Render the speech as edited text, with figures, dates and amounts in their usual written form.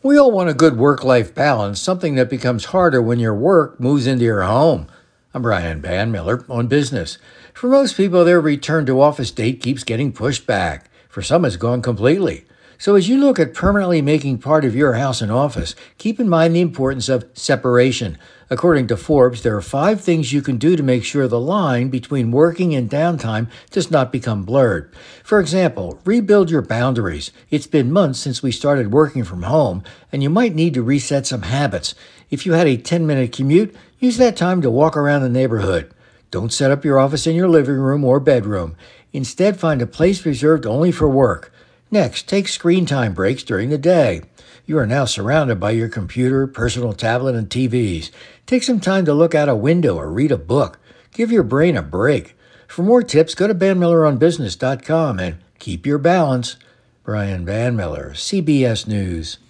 We all want a good work life balance, something that becomes harder when your work moves into your home. I'm Brian Van Miller on business. For most people, their return to office date keeps getting pushed back. For some, it's gone completely. So, as you look at permanently making part of your house an office, keep in mind the importance of separation. According to Forbes, there are 5 things you can do to make sure the line between working and downtime does not become blurred. For example, rebuild your boundaries. It's been months since we started working from home, and you might need to reset some habits. If you had a 10-minute commute, use that time to walk around the neighborhood. Don't set up your office in your living room or bedroom. Instead, find a place reserved only for work. Next, take screen time breaks during the day. You are now surrounded by your computer, personal tablet, and TVs. Take some time to look out a window or read a book. Give your brain a break. For more tips, go to vanmilleronbusiness.com and keep your balance. Brian Van Miller, CBS News.